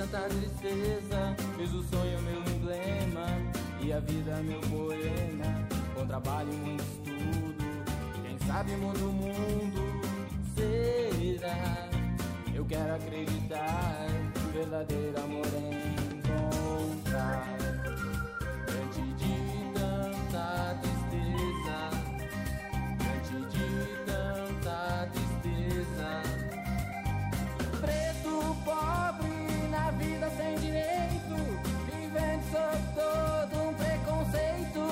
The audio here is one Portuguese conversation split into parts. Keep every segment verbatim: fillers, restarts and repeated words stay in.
tanta tristeza, fez o sonho meu emblema e a vida meu poema. Com trabalho e muito estudo, quem sabe muda o mundo. Será? Eu quero acreditar que o verdadeiro amor é encontrar. Diante de tanta tristeza, diante de tanta tristeza, preto, pobre, na vida sem direito, vivendo sob todo um preconceito.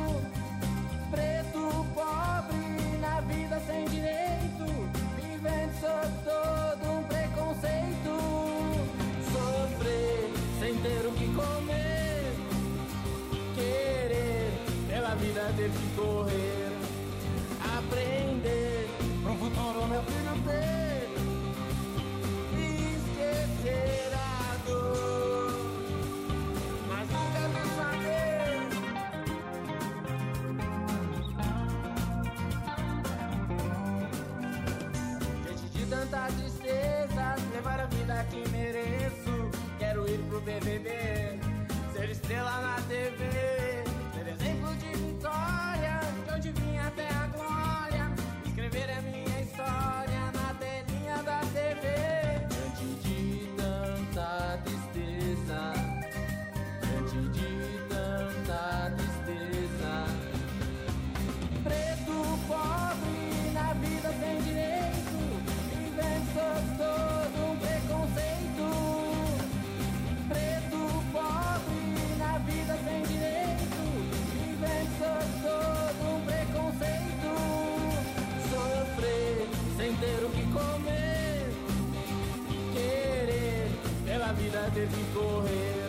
Preto, pobre, na vida sem direito, vivendo sob todo um preconceito. Sofrer sem ter o que comer, querer pela vida ter que correr, aprender pro futuro meu filho ter, esquecer a dor, mas nunca me saber. Diante de tanta tristeza, levar a vida que mereço. Quero ir pro B B B, ser estrela na T V, ser exemplo de vitória, de onde vim até a glória, escrever a minha história na telinha da T V. Diante de tanta tristeza, diante de tanta tristeza, preto, pobre, na vida sem direito, vivendo sob todo um preconceito. Preto, pobre, na vida sem direito, vivendo sob todo um preconceito. Sofrer sem ter o que comer, querer pela vida ter que correr,